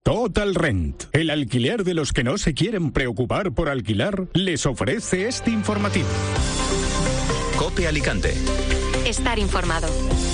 Total Rent, el alquiler de los que no se quieren preocupar por alquilar, les ofrece este informativo. COPE Alicante. Estar informado.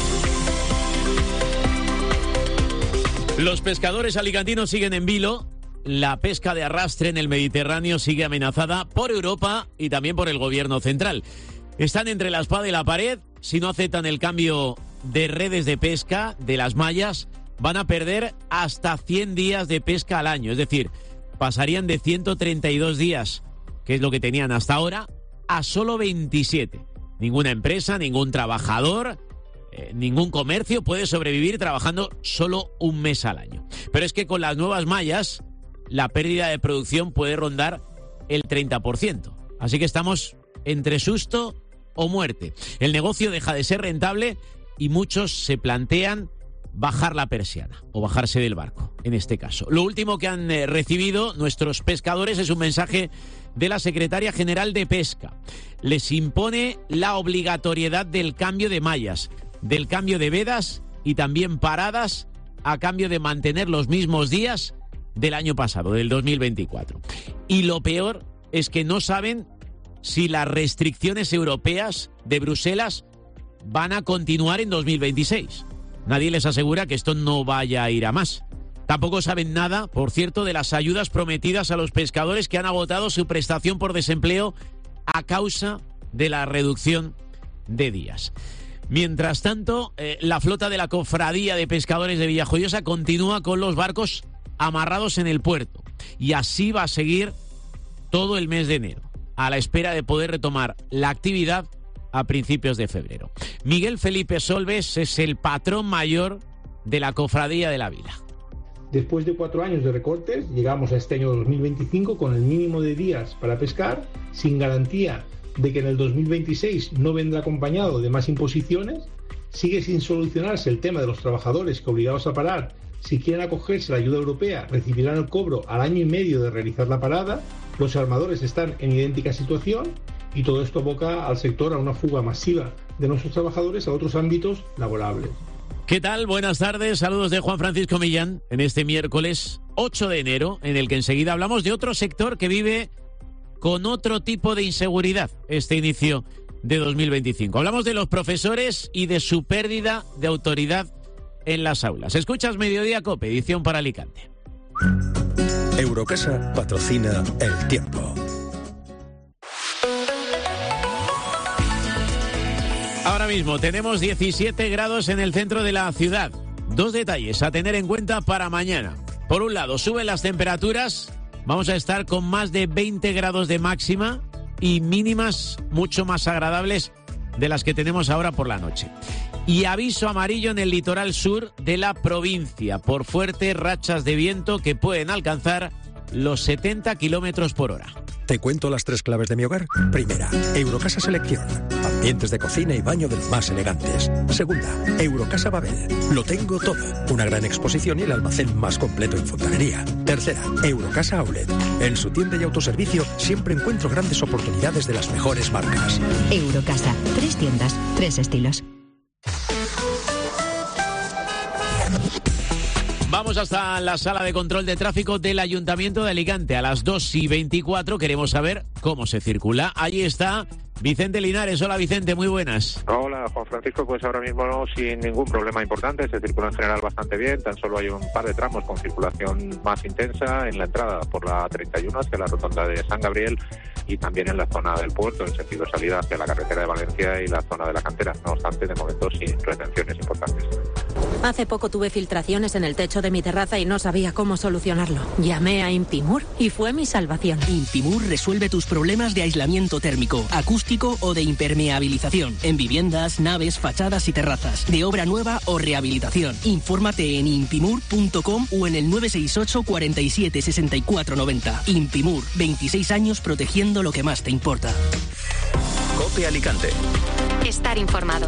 Los pescadores alicantinos siguen en vilo. La pesca de arrastre en el Mediterráneo sigue amenazada por Europa y también por el gobierno central. Están entre la espada y la pared. Si no aceptan el cambio de redes de pesca, de las mallas, van a perder hasta 100 días de pesca al año. Es decir, pasarían de 132 días, que es lo que tenían hasta ahora, a solo 27. Ninguna empresa, ningún trabajador, ningún comercio puede sobrevivir trabajando solo un mes al año. Pero es que con las nuevas mallas, la pérdida de producción puede rondar el 30%. Así que estamos entre susto o muerte. El negocio deja de ser rentable y muchos se plantean bajar la persiana o bajarse del barco, en este caso. Lo último que han recibido nuestros pescadores es un mensaje de la Secretaria General de Pesca. Les impone la obligatoriedad del cambio de mallas, del cambio de vedas y también paradas a cambio de mantener los mismos días del año pasado, del 2024. Y lo peor es que no saben si las restricciones europeas de Bruselas van a continuar en 2026. Nadie les asegura que esto no vaya a ir a más. Tampoco saben nada, por cierto, de las ayudas prometidas a los pescadores que han agotado su prestación por desempleo a causa de la reducción de días. Mientras tanto, la flota de la Cofradía de Pescadores de Villajoyosa continúa con los barcos amarrados en el puerto. Y así va a seguir todo el mes de enero, a la espera de poder retomar la actividad a principios de febrero. Miguel Felipe Solves es el patrón mayor de la Cofradía de la Vila. Después de 4 años de recortes, llegamos a este año 2025 con el mínimo de días para pescar, sin garantía de que en el 2026 no vendrá acompañado de más imposiciones. Sigue sin solucionarse el tema de los trabajadores que, obligados a parar, si quieren acogerse a la ayuda europea, recibirán el cobro al año y medio de realizar la parada. Los armadores están en idéntica situación y todo esto aboca al sector a una fuga masiva de nuestros trabajadores a otros ámbitos laborables. ¿Qué tal? Buenas tardes, saludos de Juan Francisco Millán en este miércoles 8 de enero, en el que enseguida hablamos de otro sector que vive con otro tipo de inseguridad este inicio de 2025. Hablamos de los profesores y de su pérdida de autoridad en las aulas. Escuchas Mediodía COPE, edición para Alicante. Eurocasa patrocina El Tiempo. Ahora mismo tenemos 17 grados en el centro de la ciudad. 2 detalles a tener en cuenta para mañana. Por un lado, suben las temperaturas. Vamos a estar con más de 20 grados de máxima y mínimas mucho más agradables de las que tenemos ahora por la noche. Y aviso amarillo en el litoral sur de la provincia por fuertes rachas de viento que pueden alcanzar los 70 kilómetros por hora. ¿Te cuento las 3 claves de mi hogar? Primera, Eurocasa Selección. Ambientes de cocina y baño de los más elegantes. Segunda, Eurocasa Babel. Lo tengo todo. Una gran exposición y el almacén más completo en fontanería. Tercera, Eurocasa Outlet. En su tienda y autoservicio siempre encuentro grandes oportunidades de las mejores marcas. Eurocasa. 3 tiendas, 3 estilos. Vamos hasta la sala de control de tráfico del Ayuntamiento de Alicante. A las 2:24 queremos saber cómo se circula. Allí está Vicente Linares. Hola Vicente, muy buenas. Hola Juan Francisco, pues ahora mismo no, sin ningún problema importante, se circula en general bastante bien, tan solo hay un par de tramos con circulación más intensa en la entrada por la 31 hacia la rotonda de San Gabriel y también en la zona del puerto, en sentido salida hacia la carretera de Valencia y la zona de la cantera, no obstante, de momento sin retenciones importantes. Hace poco tuve filtraciones en el techo de mi terraza y no sabía cómo solucionarlo. Llamé a Impimur y fue mi salvación. Impimur resuelve tus problemas de aislamiento térmico, acústico o de impermeabilización en viviendas, naves, fachadas y terrazas, de obra nueva o rehabilitación. Infórmate en impimur.com o en el 968 47 64 90. Impimur, 26 años protegiendo lo que más te importa. COPE Alicante. Estar informado.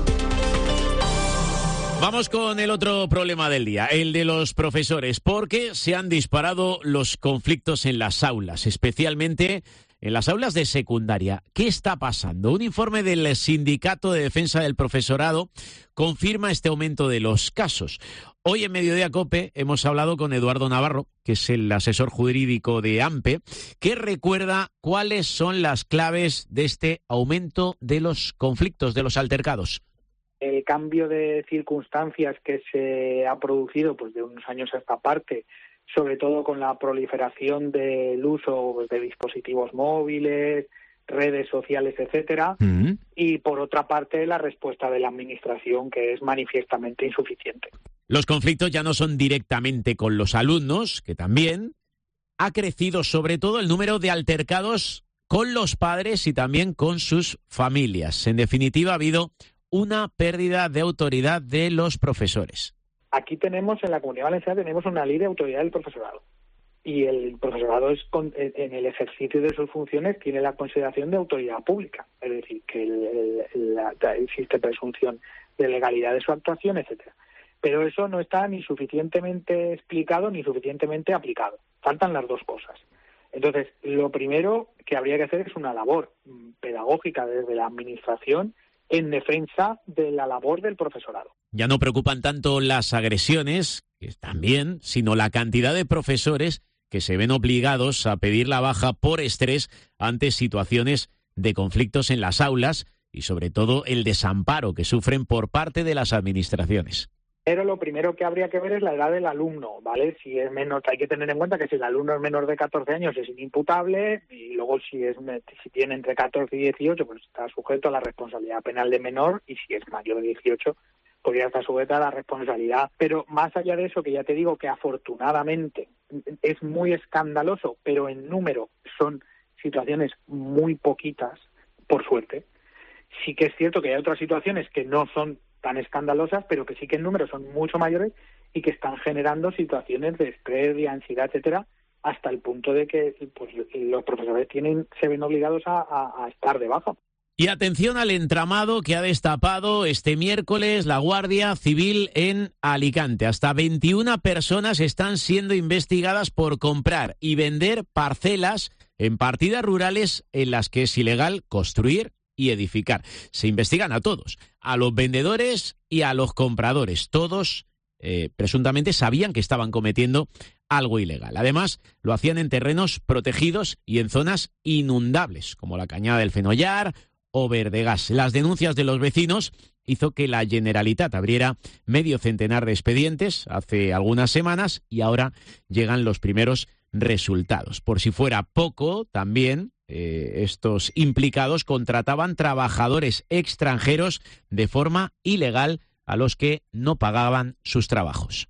Vamos con el otro problema del día, el de los profesores, porque se han disparado los conflictos en las aulas, especialmente en las aulas de secundaria. ¿Qué está pasando? Un informe del Sindicato de Defensa del Profesorado confirma este aumento de los casos. Hoy en Mediodía COPE hemos hablado con Eduardo Navarro, que es el asesor jurídico de AMPE, que recuerda cuáles son las claves de este aumento de los conflictos, de los altercados. El cambio de circunstancias que se ha producido pues de unos años a esta parte, sobre todo con la proliferación del uso pues, de dispositivos móviles, redes sociales, etcétera, y por otra parte la respuesta de la administración, que es manifiestamente insuficiente. Los conflictos ya no son directamente con los alumnos, que también ha crecido sobre todo el número de altercados con los padres y también con sus familias. En definitiva, ha habido una pérdida de autoridad de los profesores. Aquí tenemos, en la Comunidad Valenciana, tenemos una ley de autoridad del profesorado. Y el profesorado en el ejercicio de sus funciones tiene la consideración de autoridad pública, es decir, que existe presunción de legalidad de su actuación, etcétera. Pero eso no está ni suficientemente explicado ni suficientemente aplicado. Faltan las dos cosas. Entonces, lo primero que habría que hacer es una labor pedagógica desde la administración en defensa de la labor del profesorado. Ya no preocupan tanto las agresiones, que también, sino la cantidad de profesores que se ven obligados a pedir la baja por estrés ante situaciones de conflictos en las aulas y sobre todo el desamparo que sufren por parte de las administraciones. Pero lo primero que habría que ver es la edad del alumno, ¿vale? Si es menor, hay que tener en cuenta que si el alumno es menor de 14 años es inimputable, y luego si tiene entre 14 y 18 pues está sujeto a la responsabilidad penal de menor, y si es mayor de 18 podría estar sujeta a la responsabilidad. Pero más allá de eso, que ya te digo que afortunadamente es muy escandaloso, pero en número son situaciones muy poquitas, por suerte. Sí que es cierto que hay otras situaciones que no son tan escandalosas, pero que sí que en número son mucho mayores y que están generando situaciones de estrés, de ansiedad, etcétera, hasta el punto de que pues, los profesores se ven obligados a estar de baja. Y atención al entramado que ha destapado este miércoles la Guardia Civil en Alicante. Hasta 21 personas están siendo investigadas por comprar y vender parcelas en partidas rurales en las que es ilegal construir y edificar. Se investigan a todos, a los vendedores y a los compradores. Todos presuntamente sabían que estaban cometiendo algo ilegal. Además, lo hacían en terrenos protegidos y en zonas inundables, como la Cañada del Fenollar o Verdegas. Las denuncias de los vecinos hizo que la Generalitat abriera medio centenar de expedientes hace algunas semanas y ahora llegan los primeros resultados. Por si fuera poco, también estos implicados contrataban trabajadores extranjeros de forma ilegal a los que no pagaban sus trabajos.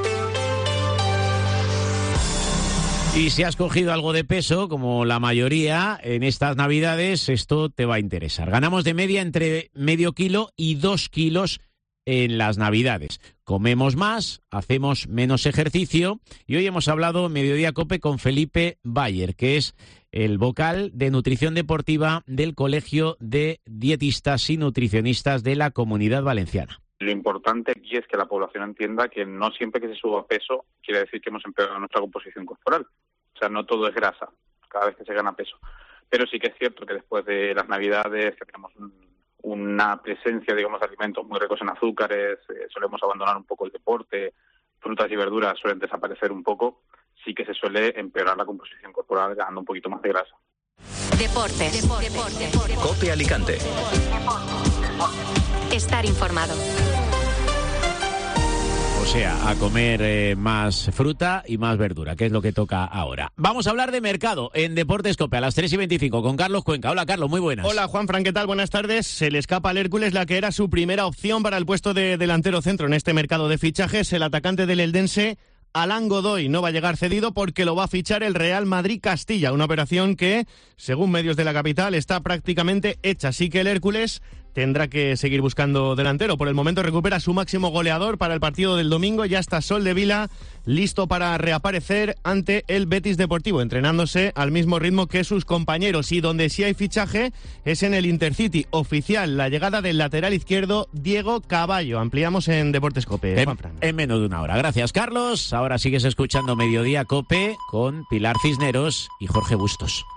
Y si has cogido algo de peso, como la mayoría, en estas Navidades, esto te va a interesar. Ganamos de media entre medio kilo y 2 kilos en las Navidades. Comemos más, hacemos menos ejercicio y hoy hemos hablado en Mediodía COPE con Felipe Bayer, que es el vocal de nutrición deportiva del Colegio de Dietistas y Nutricionistas de la Comunidad Valenciana. Lo importante aquí es que la población entienda que no siempre que se suba peso quiere decir que hemos empeorado nuestra composición corporal. O sea, no todo es grasa cada vez que se gana peso. Pero sí que es cierto que después de las Navidades tenemos una presencia, digamos, de alimentos muy ricos en azúcares, solemos abandonar un poco el deporte, frutas y verduras suelen desaparecer un poco, sí que se suele empeorar la composición corporal ganando un poquito más de grasa. Deportes. COPE Alicante. Estar informado. O sea, a comer más fruta y más verdura, que es lo que toca ahora. Vamos a hablar de mercado en Deportes COPE a las 3:25 con Carlos Cuenca. Hola, Carlos, muy buenas. Hola, Juanfran, ¿qué tal? Buenas tardes. Se le escapa al Hércules la que era su primera opción para el puesto de delantero centro en este mercado de fichajes. El atacante del eldense, Alan Godoy, no va a llegar cedido porque lo va a fichar el Real Madrid Castilla, una operación que, según medios de la capital, está prácticamente hecha. Así que el Hércules tendrá que seguir buscando delantero. Por el momento recupera su máximo goleador para el partido del domingo. Ya está Soldevila listo para reaparecer ante el Betis Deportivo, entrenándose al mismo ritmo que sus compañeros. Y donde sí hay fichaje es en el Intercity. Oficial la llegada del lateral izquierdo Diego Caballo. Ampliamos en Deportes COPE. En menos de una hora. Gracias, Carlos. Ahora sigues escuchando Mediodía COPE con Pilar Cisneros y Jorge Bustos.